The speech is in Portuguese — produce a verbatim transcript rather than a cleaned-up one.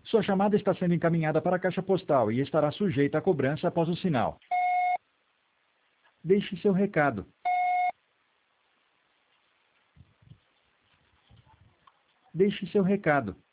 Sua chamada está sendo encaminhada para a caixa postal e estará sujeita a cobrança após o sinal. Deixe seu recado. Deixe seu recado.